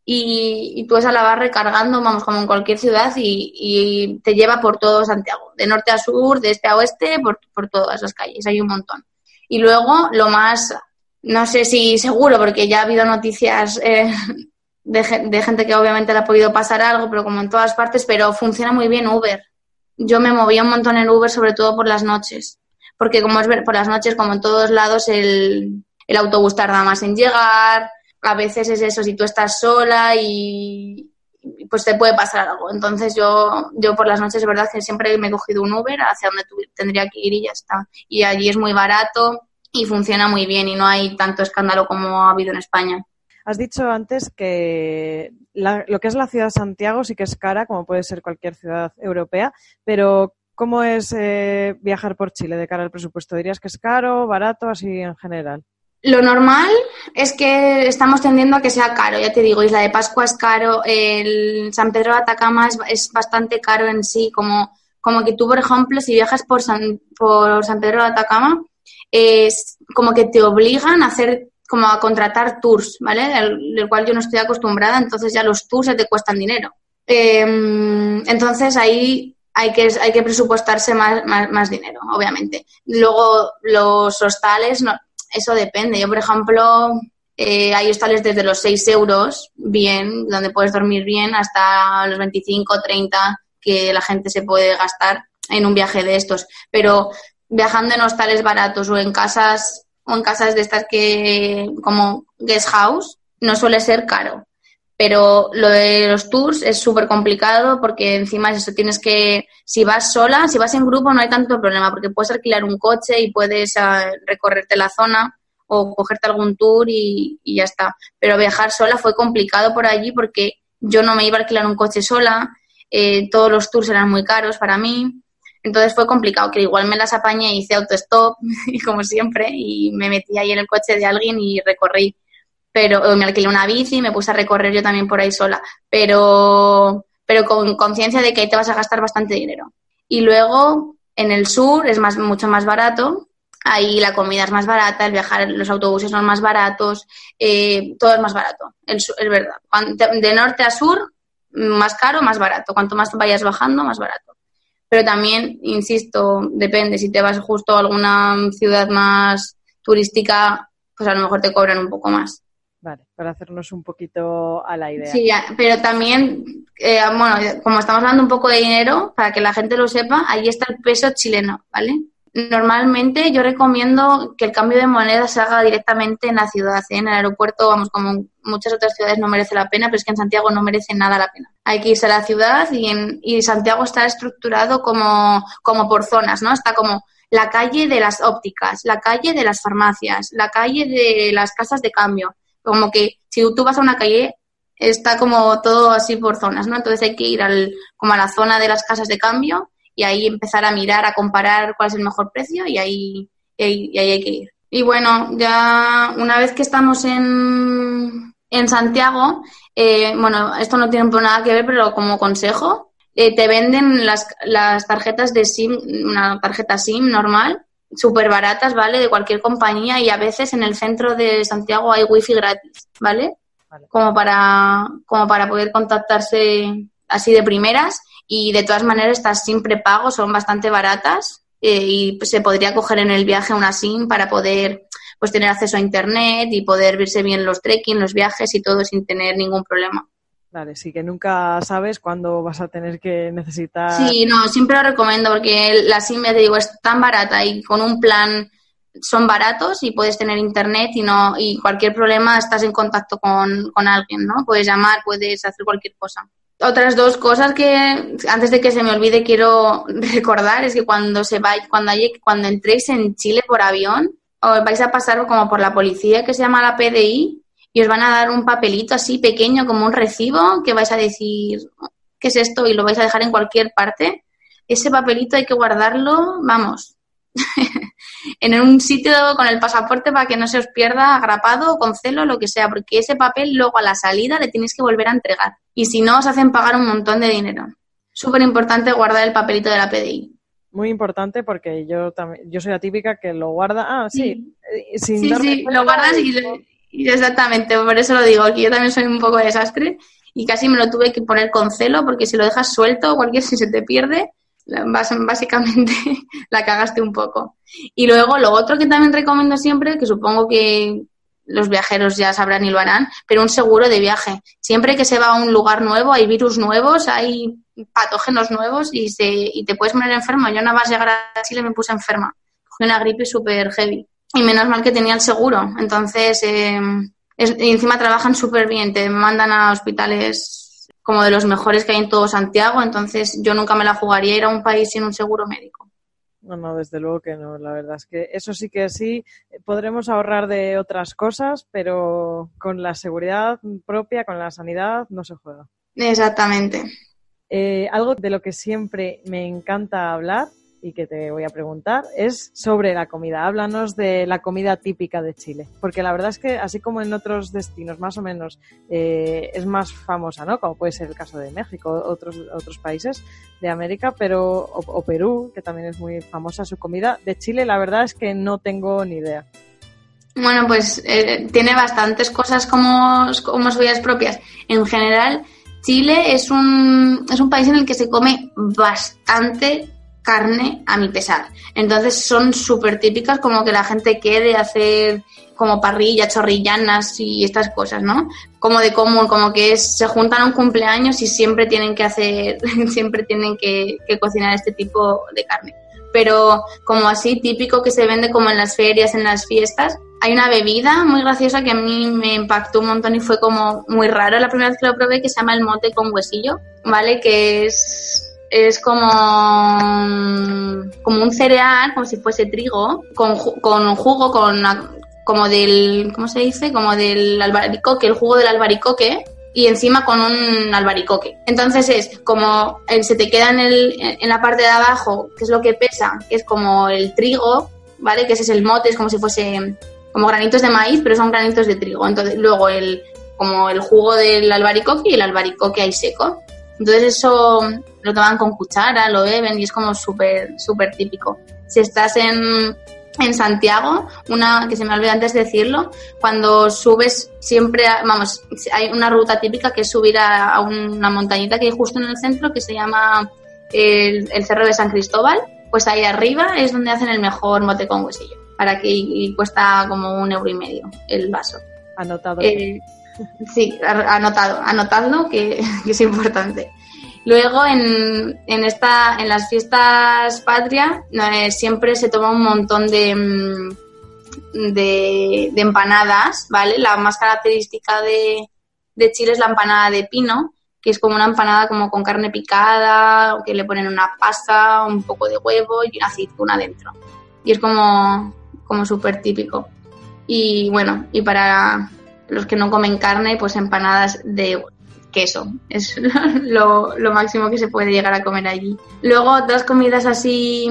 y tú ves a la vas recargando, vamos, como en cualquier ciudad y te lleva por todo Santiago, de norte a sur, de este a oeste, por todas las calles, hay un montón. Y luego lo más, no sé si seguro, porque ya ha habido noticias de gente que obviamente le ha podido pasar algo, pero como en todas partes, pero funciona muy bien Uber. Yo me movía un montón en Uber, sobre todo por las noches, porque como es por las noches, como en todos lados, el autobús tarda más en llegar. A veces es eso, si tú estás sola y pues te puede pasar algo. Entonces yo por las noches es verdad que siempre me he cogido un Uber hacia donde tendría que ir y ya está. Y allí es muy barato y funciona muy bien y no hay tanto escándalo como ha habido en España. Has dicho antes que lo que es la ciudad de Santiago sí que es cara, como puede ser cualquier ciudad europea, pero ¿cómo es viajar por Chile de cara al presupuesto? ¿Dirías que es caro, barato, así en general? Lo normal es que estamos tendiendo a que sea caro, ya te digo, Isla de Pascua es caro, el San Pedro de Atacama es bastante caro en sí, como que tú, por ejemplo, si viajas por San Pedro de Atacama, es como que te obligan a hacer, como a contratar tours, ¿vale? Del cual yo no estoy acostumbrada, entonces ya los tours ya te cuestan dinero. Entonces ahí hay que presupuestarse más dinero, obviamente. Luego los hostales, no, eso depende. Yo, por ejemplo, hay hostales desde los 6 euros, bien, donde puedes dormir bien, hasta los 25, 30 que la gente se puede gastar en un viaje de estos. Pero viajando en hostales baratos o en casas de estas que como guest house, no suele ser caro. Pero lo de los tours es súper complicado porque encima es eso, tienes que, si vas sola, si vas en grupo no hay tanto problema porque puedes alquilar un coche y puedes recorrerte la zona o cogerte algún tour y ya está. Pero viajar sola fue complicado por allí porque yo no me iba a alquilar un coche sola, todos los tours eran muy caros para mí, entonces fue complicado, que igual me las apañé, hice autostop, como siempre, y me metí ahí en el coche de alguien y recorrí. Pero me alquilé una bici y me puse a recorrer yo también por ahí sola, pero con conciencia de que ahí te vas a gastar bastante dinero. Y luego en el sur es mucho más barato, ahí la comida es más barata, el viajar, los autobuses son más baratos, todo es más barato, es verdad. De norte a sur, más caro, más barato, cuanto más vayas bajando, más barato. Pero también, insisto, depende, si te vas justo a alguna ciudad más turística, pues a lo mejor te cobran un poco más. Vale, para hacernos un poquito a la idea. Sí, pero también, bueno, como estamos hablando un poco de dinero, para que la gente lo sepa, ahí está el peso chileno, ¿vale? Normalmente yo recomiendo que el cambio de moneda se haga directamente en la ciudad, ¿eh? En el aeropuerto, vamos, como en muchas otras ciudades no merece la pena, pero es que en Santiago no merece nada la pena. Hay que irse a la ciudad y Santiago está estructurado como por zonas, ¿no? Está como la calle de las ópticas, la calle de las farmacias, la calle de las casas de cambio. Como que si tú vas a una calle, está como todo así por zonas, ¿no? Entonces hay que ir como a la zona de las casas de cambio y ahí empezar a mirar, a comparar cuál es el mejor precio y ahí hay que ir. Y bueno, ya una vez que estamos en Santiago, bueno, esto no tiene nada que ver, pero como consejo, te venden las tarjetas de SIM, una tarjeta SIM normal, súper baratas, ¿vale? De cualquier compañía y a veces en el centro de Santiago hay wifi gratis, ¿vale? Vale. Como para poder contactarse así de primeras y de todas maneras estas SIM prepago son bastante baratas y pues, se podría coger en el viaje una SIM para poder pues tener acceso a internet y poder verse bien los trekking, los viajes y todo sin tener ningún problema. Vale, sí, que nunca sabes cuándo vas a tener que necesitar... Sí, no, siempre lo recomiendo porque la SIM, ya te digo, es tan barata y con un plan son baratos y puedes tener internet y cualquier problema estás en contacto con alguien, ¿no? Puedes llamar, puedes hacer cualquier cosa. Otras dos cosas que antes de que se me olvide quiero recordar es que cuando entréis en Chile por avión os vais a pasar como por la policía que se llama la PDI y os van a dar un papelito así pequeño como un recibo que vais a decir ¿qué es esto? Y lo vais a dejar en cualquier parte. Ese papelito hay que guardarlo, vamos, en un sitio con el pasaporte para que no se os pierda agrapado o con celo, lo que sea, porque ese papel luego a la salida le tenéis que volver a entregar. Y si no, os hacen pagar un montón de dinero. Súper importante guardar el papelito de la PDI. Muy importante porque yo soy la típica que lo guarda. Ah, sí. Sí, lo guardas exactamente, por eso lo digo, que yo también soy un poco desastre y casi me lo tuve que poner con celo porque si lo dejas suelto, si se te pierde, básicamente la cagaste un poco. Y luego lo otro que también recomiendo siempre, que supongo que los viajeros ya sabrán y lo harán, pero un seguro de viaje. Siempre que se va a un lugar nuevo, hay virus nuevos, hay patógenos nuevos y te puedes poner enfermo. Yo nada más llegar a Chile me puse enferma. Cogí una gripe súper heavy. Y menos mal que tenía el seguro. Entonces, y encima trabajan súper bien. Te mandan a hospitales como de los mejores que hay en todo Santiago. Entonces, yo nunca me la jugaría ir a un país sin un seguro médico. No, desde luego que no. La verdad es que eso sí que sí. Podremos ahorrar de otras cosas, pero con la seguridad propia, con la sanidad, no se juega. Exactamente. Algo de lo que siempre me encanta hablar y que te voy a preguntar es sobre la comida. Háblanos de la comida típica de Chile, porque la verdad es que así como en otros destinos más o menos es más famosa, ¿no? Como puede ser el caso de México, otros países de América, pero o Perú, que también es muy famosa su comida. De Chile la verdad es que no tengo ni idea. Bueno, pues tiene bastantes cosas como suyas propias. En general, Chile es un país en el que se come bastante carne a mi pesar. Entonces son súper típicas, como que la gente quiere hacer como parrilla, chorrillanas y estas cosas, ¿no? Como de común, como que se juntan a un cumpleaños y siempre tienen que cocinar este tipo de carne. Pero como así típico que se vende como en las ferias, en las fiestas, hay una bebida muy graciosa que a mí me impactó un montón y fue como muy raro la primera vez que lo probé, que se llama el mote con huesillo, ¿vale? Que es como un cereal, como si fuese trigo, con jugo, como del, ¿cómo se dice? Como del albaricoque, el jugo del albaricoque, y encima con un albaricoque. Entonces es como se te queda en la parte de abajo, que es lo que pesa, que es como el trigo, ¿vale? Que ese es el mote, es como si fuese como granitos de maíz, pero son granitos de trigo. Entonces luego como el jugo del albaricoque y el albaricoque ahí seco. Entonces eso lo toman con cuchara, lo beben y es como súper, súper típico. Si estás en Santiago, una que se me olvidó antes decirlo, cuando subes siempre, hay una ruta típica que es subir a una montañita que hay justo en el centro que se llama el Cerro de San Cristóbal, pues ahí arriba es donde hacen el mejor mote con huesillo, y cuesta como 1,50 € el vaso. Anotado. Sí, anotadlo, que es importante. Luego en las fiestas patrias siempre se toma un montón de empanadas, ¿vale? La más característica de Chile es la empanada de pino, que es como una empanada como con carne picada, que le ponen una pasta, un poco de huevo y una aceituna dentro. Y es como súper típico. Y bueno, y para los que no comen carne, pues empanadas de queso. Es lo máximo que se puede llegar a comer allí. Luego otras comidas así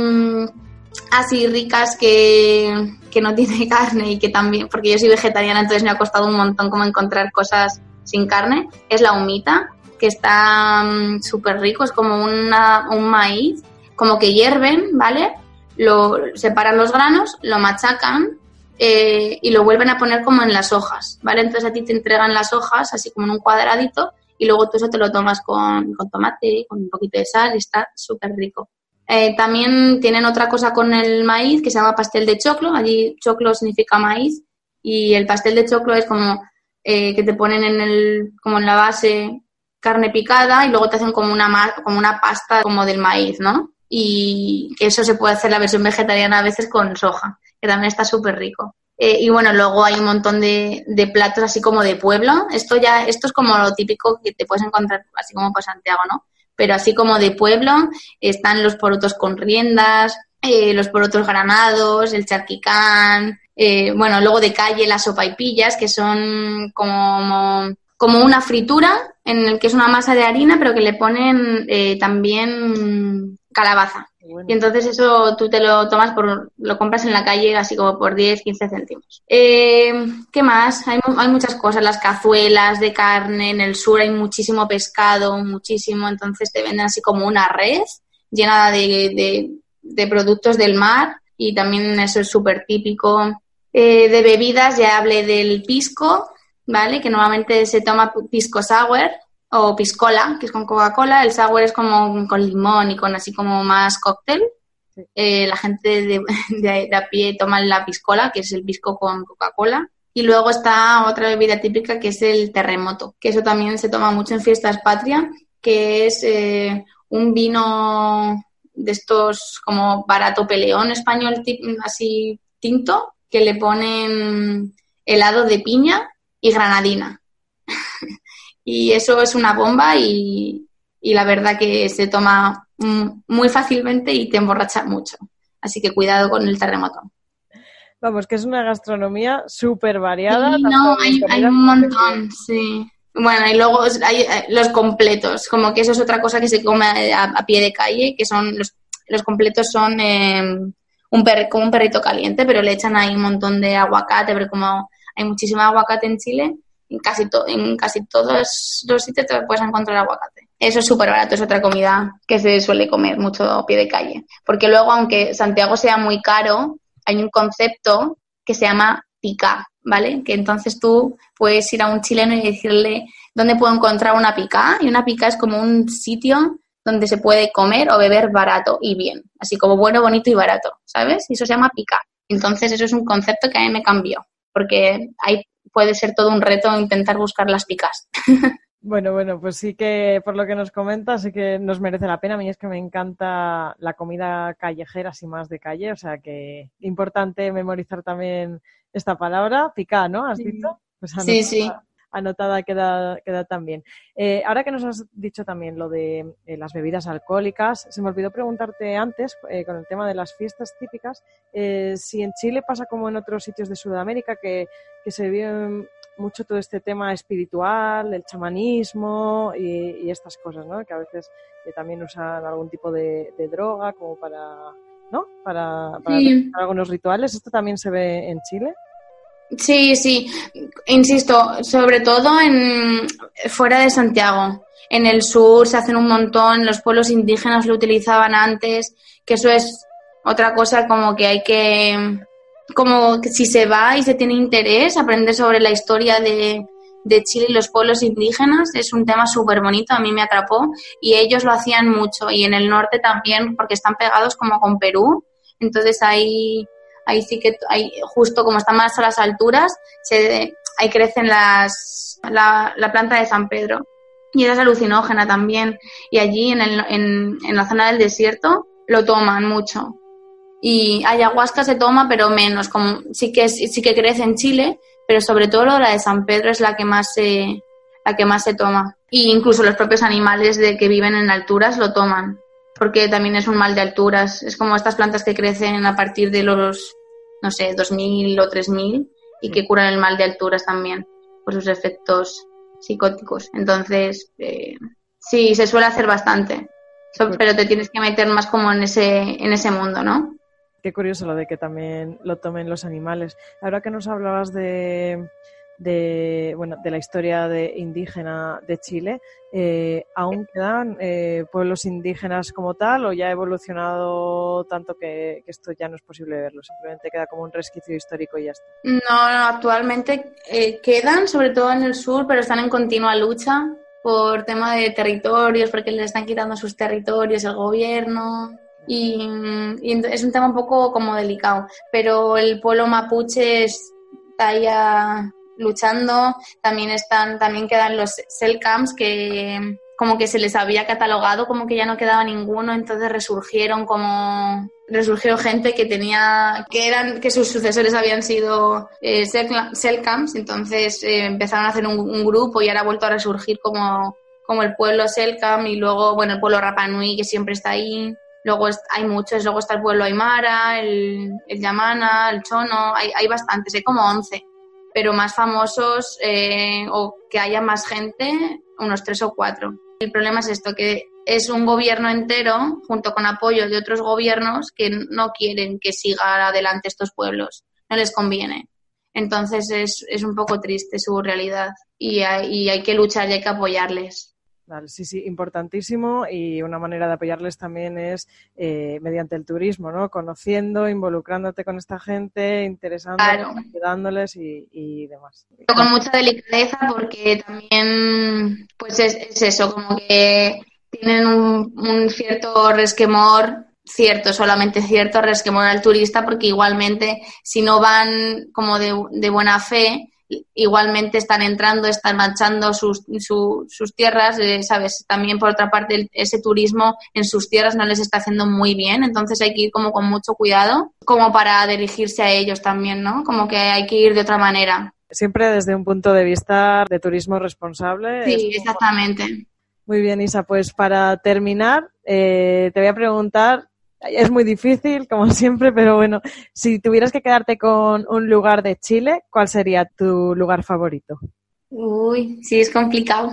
ricas que no tiene carne y que también, porque yo soy vegetariana, entonces me ha costado un montón como encontrar cosas sin carne, es la humita, que está súper rico, es como un maíz, como que hierven, ¿vale? Lo separan los granos, lo machacan y lo vuelven a poner como en las hojas, ¿vale? Entonces a ti te entregan las hojas así como en un cuadradito y luego tú eso te lo tomas con tomate, con un poquito de sal y está súper rico. También tienen otra cosa con el maíz que se llama pastel de choclo. Allí choclo significa maíz y el pastel de choclo es como que te ponen como en la base carne picada y luego te hacen como una pasta como del maíz, ¿no? Y que eso se puede hacer la versión vegetariana a veces con soja, que también está súper rico. Y bueno, luego hay un montón de platos así como de pueblo. Esto es como lo típico que te puedes encontrar así como por Santiago, ¿no? Pero así como de pueblo están los porotos con riendas, los porotos granados, el charquicán, bueno, luego de calle las sopaipillas, que son como una fritura en el que es una masa de harina, pero que le ponen también calabaza. Bueno. Y entonces eso tú te lo tomas, lo compras en la calle así como por 10, 15 céntimos. ¿Qué más? Hay muchas cosas, las cazuelas de carne, en el sur hay muchísimo pescado, muchísimo, entonces te venden así como una red llena de productos del mar y también eso es súper típico. De bebidas ya hablé del pisco, ¿vale? Que normalmente se toma pisco sour o piscola, que es con Coca-Cola. El sour es como con limón y con así como más cóctel. La gente de a pie toma la piscola, que es el pisco con Coca-Cola. Y luego está otra bebida típica que es el terremoto, que eso también se toma mucho en fiestas patria, que es un vino de estos como barato peleón español, así tinto, que le ponen helado de piña y granadina. Y eso es una bomba y la verdad que se toma muy fácilmente y te emborracha mucho. Así que cuidado con el terremoto. Vamos, que es una gastronomía súper variada. Sí, no, hay un montón, sí. Bueno, y luego hay los completos, como que eso es otra cosa que se come a pie de calle, que son los completos son como un perrito caliente, pero le echan ahí un montón de aguacate, pero como hay muchísimo aguacate en Chile, en casi todos los sitios te puedes encontrar aguacate. Eso es súper barato, es otra comida que se suele comer mucho a pie de calle. Porque luego, aunque Santiago sea muy caro, hay un concepto que se llama picá, ¿vale? Que entonces tú puedes ir a un chileno y decirle dónde puedo encontrar una picá, y una picá es como un sitio donde se puede comer o beber barato y bien, así como bueno, bonito y barato, ¿sabes? Y eso se llama picá. Entonces eso es un concepto que a mí me cambió, porque ahí puede ser todo un reto intentar buscar las picás. Bueno, pues sí que por lo que nos comentas sí que nos merece la pena. A mí es que me encanta la comida callejera, así más de calle, o sea que importante memorizar también esta palabra, picá, ¿no? ¿Has dicho? Pues anotada, Sí. Anotada queda también. Ahora que nos has dicho también lo de las bebidas alcohólicas, se me olvidó preguntarte antes, con el tema de las fiestas típicas, si en Chile pasa como en otros sitios de Sudamérica que se viven mucho todo este tema espiritual, el chamanismo y estas cosas, ¿no? Que a veces también usan algún tipo de droga como para, ¿no? Para realizar algunos rituales. ¿Esto también se ve en Chile? Sí. Insisto, sobre todo fuera de Santiago. En el sur se hacen un montón, los pueblos indígenas lo utilizaban antes, que eso es otra cosa como que hay que... Como que si se va y se tiene interés, aprender sobre la historia de Chile y los pueblos indígenas es un tema súper bonito, a mí me atrapó y ellos lo hacían mucho y en el norte también porque están pegados como con Perú, entonces ahí sí que justo como están más a las alturas, ahí crecen la planta de San Pedro y esa es alucinógena también y allí en la zona del desierto lo toman mucho. Y ayahuasca se toma, pero menos, como sí que crece en Chile, pero sobre todo la de San Pedro es la que más se toma. Y incluso los propios animales que viven en alturas lo toman, porque también es un mal de alturas. Es como estas plantas que crecen a partir de los, no sé, 2000 o 3000 y que curan el mal de alturas también por sus efectos psicóticos. Entonces, sí, se suele hacer bastante, pero te tienes que meter más como en ese mundo, ¿no? Qué curioso lo de que también lo tomen los animales. Ahora que nos hablabas de la historia indígena de Chile, ¿aún quedan pueblos indígenas como tal o ya ha evolucionado tanto que esto ya no es posible verlo? Simplemente queda como un resquicio histórico y ya está. No, actualmente quedan, sobre todo en el sur, pero están en continua lucha por tema de territorios, porque les están quitando sus territorios el gobierno. Y es un tema un poco como delicado, pero el pueblo mapuche está ya luchando, también quedan los cell camps que como que se les había catalogado como que ya no quedaba ninguno, entonces resurgió gente que sus sucesores habían sido cell camps, entonces empezaron a hacer un grupo y ahora ha vuelto a resurgir como el pueblo cell camp y luego, bueno, el pueblo Rapa Nui que siempre está ahí. Luego hay muchos, luego está el pueblo Aymara, el Yamana, el Chono, hay bastantes, hay como 11, pero más famosos o que haya más gente, unos 3 o 4. El problema es esto, que es un gobierno entero, junto con apoyo de otros gobiernos, que no quieren que siga adelante estos pueblos, no les conviene. Entonces es un poco triste su realidad y hay que luchar y hay que apoyarles. Vale, sí, importantísimo, y una manera de apoyarles también es mediante el turismo, ¿no? Conociendo, involucrándote con esta gente, interesándoles, Claro. ayudándoles y demás. Pero con mucha delicadeza porque también pues es eso, como que tienen un cierto resquemor, solamente cierto resquemor al turista, porque igualmente si no van como de buena fe, igualmente están entrando, están manchando sus tierras, ¿sabes? También por otra parte ese turismo en sus tierras no les está haciendo muy bien, entonces hay que ir como con mucho cuidado, como para dirigirse a ellos también, ¿no? Como que hay que ir de otra manera. Siempre desde un punto de vista de turismo responsable. Sí, exactamente. Muy bien, Isa, pues para terminar, te voy a preguntar, es muy difícil, como siempre, pero bueno, si tuvieras que quedarte con un lugar de Chile, ¿cuál sería tu lugar favorito? Uy, sí, es complicado.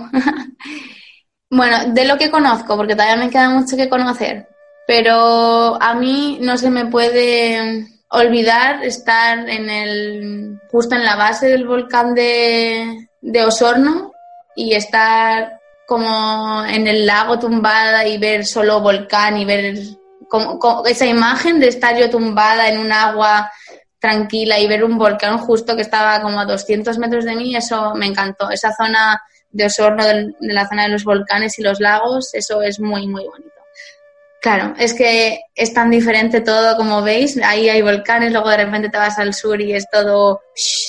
Bueno, de lo que conozco, porque todavía me queda mucho que conocer, pero a mí no se me puede olvidar estar justo en la base del volcán de Osorno y estar como en el lago tumbada y ver solo volcán y ver como esa imagen de estar yo tumbada en un agua tranquila y ver un volcán justo que estaba como a 200 metros de mí, eso me encantó. Esa zona de Osorno, de la zona de los volcanes y los lagos, eso es muy, muy bonito. Claro, es que es tan diferente todo, como veis, ahí hay volcanes, luego de repente te vas al sur y es todo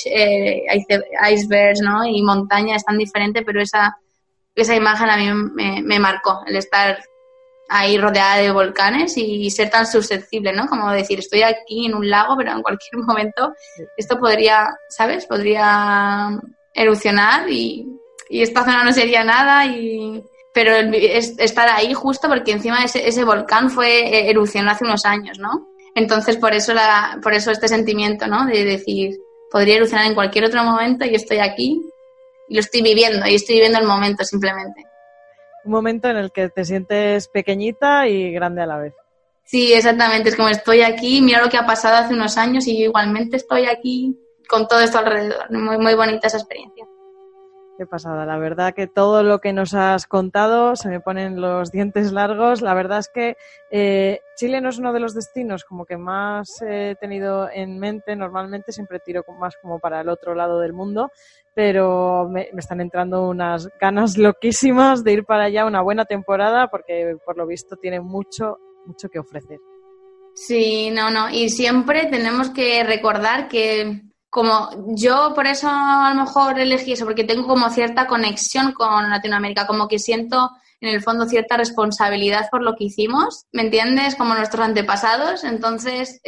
icebergs, ¿no? Y montaña, es tan diferente, pero esa imagen a mí me marcó, el estar ahí rodeada de volcanes y ser tan susceptible, ¿no? Como decir, estoy aquí en un lago, pero en cualquier momento esto podría, ¿sabes? Podría erupcionar y esta zona no sería nada, pero estar ahí justo porque encima ese volcán erupcionó hace unos años, ¿no? Entonces por eso este sentimiento, ¿no? De decir, podría erupcionar en cualquier otro momento y yo estoy aquí y lo estoy viviendo el momento simplemente. Un momento en el que te sientes pequeñita y grande a la vez. Sí, exactamente, es como estoy aquí, mira lo que ha pasado hace unos años y yo igualmente estoy aquí con todo esto alrededor. Muy, muy bonita esa experiencia. Qué pasada, la verdad que todo lo que nos has contado se me ponen los dientes largos. La verdad es que Chile no es uno de los destinos como que más he tenido en mente. Normalmente siempre tiro más como para el otro lado del mundo, pero me están entrando unas ganas loquísimas de ir para allá una buena temporada porque por lo visto tiene mucho que ofrecer. Sí, no, y siempre tenemos que recordar que como yo por eso a lo mejor elegí eso, porque tengo como cierta conexión con Latinoamérica, como que siento en el fondo cierta responsabilidad por lo que hicimos, ¿me entiendes? Como nuestros antepasados, entonces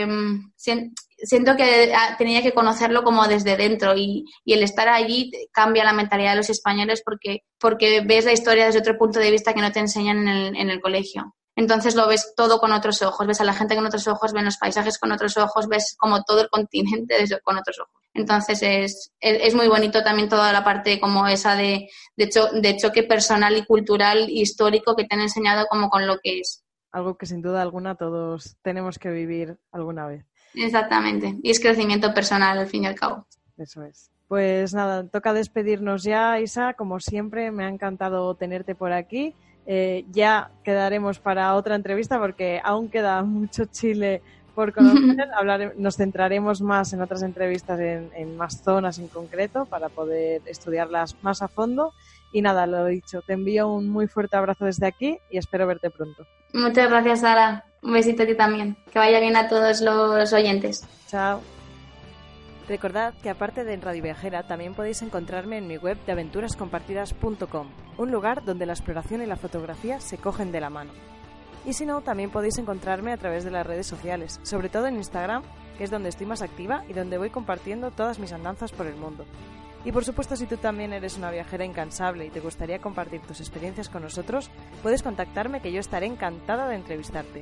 siento que tenía que conocerlo como desde dentro y el estar allí cambia la mentalidad de los españoles porque ves la historia desde otro punto de vista que no te enseñan en el colegio. Entonces lo ves todo con otros ojos, ves a la gente con otros ojos, ves los paisajes con otros ojos, ves como todo el continente con otros ojos. Entonces es muy bonito también toda la parte como esa de choque personal y cultural histórico que te han enseñado como con lo que es. Algo que sin duda alguna todos tenemos que vivir alguna vez. Exactamente, y es crecimiento personal al fin y al cabo. Eso es. Pues nada, toca despedirnos ya, Isa, como siempre me ha encantado tenerte por aquí. Ya quedaremos para otra entrevista porque aún queda mucho Chile por conocer. Nos centraremos más en otras entrevistas en más zonas en concreto para poder estudiarlas más a fondo. Y nada, lo dicho, te envío un muy fuerte abrazo desde aquí y espero verte pronto. Muchas gracias, Sara. Un besito a ti también. Que vaya bien a todos los oyentes. Chao. Recordad que aparte de en Radio Viajera también podéis encontrarme en mi web de aventurascompartidas.com, un lugar donde la exploración y la fotografía se cogen de la mano. Y si no, también podéis encontrarme a través de las redes sociales, sobre todo en Instagram, que es donde estoy más activa y donde voy compartiendo todas mis andanzas por el mundo. Y por supuesto, si tú también eres una viajera incansable y te gustaría compartir tus experiencias con nosotros, puedes contactarme que yo estaré encantada de entrevistarte.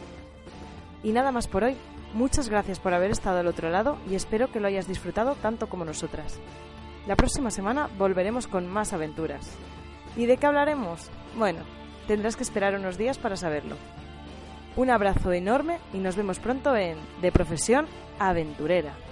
Y nada más por hoy. Muchas gracias por haber estado al otro lado y espero que lo hayas disfrutado tanto como nosotras. La próxima semana volveremos con más aventuras. ¿Y de qué hablaremos? Bueno, tendrás que esperar unos días para saberlo. Un abrazo enorme y nos vemos pronto en De Profesión Aventurera.